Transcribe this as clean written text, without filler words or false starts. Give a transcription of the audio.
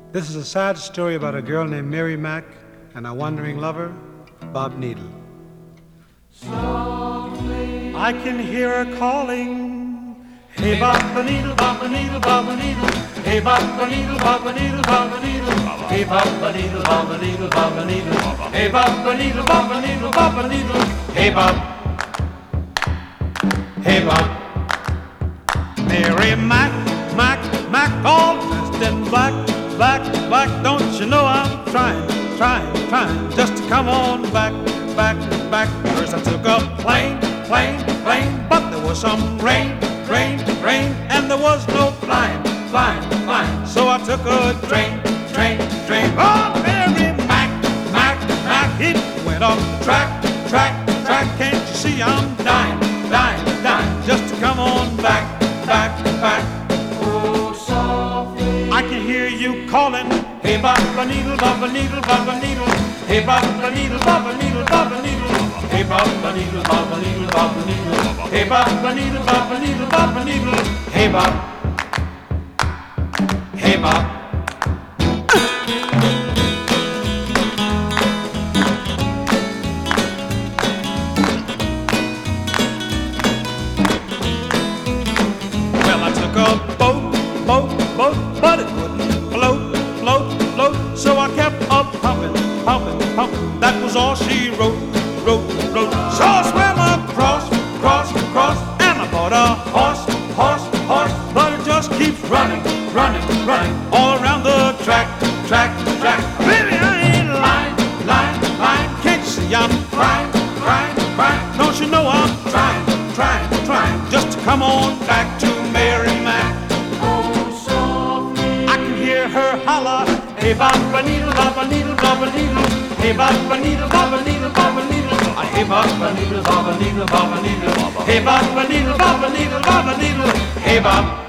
This is a sad story about a girl named Mary Mack and a wandering lover, Bob Needle. Softly I can hear her calling, hey Bob Needle, Bob Needle, Bob Needle, hey Bob Needle, Bob Needle, Bob Needle, hey Bob Needle, Bob Needle, Bob Needle, hey Bob Needle, Bob Needle, Bob Needle, hey Bob, hey Bob. Mary Mack, Mack, Mack, all dressed in black, black, black. Don't you know I'm trying just to come on back, back, back. First I took a plane, but there was some rain, and there was no flying. So I took a train. Oh, Mary Mack, Mack, Mack, it went off the track. Can't you see I'm dying, just to come on back. Oh, softly I can hear you calling, hey Baba Needle, Baba Needle, Baba Needle, hey Baba Needle, Baba Needle, Baba Needle, hey Baba Needle, Baba Needle, Baba Needle, hey Baba Needle, Baba Needle, Baba Needle, hey Bob, hey Bob. A boat, but it wouldn't float. So I kept up pumping. That was all she wrote. So I swam across, and I bought a horse. But it just keeps running, all around the track. Baby, I ain't lying. Can't you see I'm crying? Don't you know I'm trying just to come on back to Mary Mack. Her holler, hey Baba Needle, Baba Needle, Baba Needle, hey Baba Needle, Baba Needle, Baba Needle, hey Baba Needle, Baba Needle, Baba Needle, hey Baba Needle, Baba Needle, Baba Needle, hey Bob.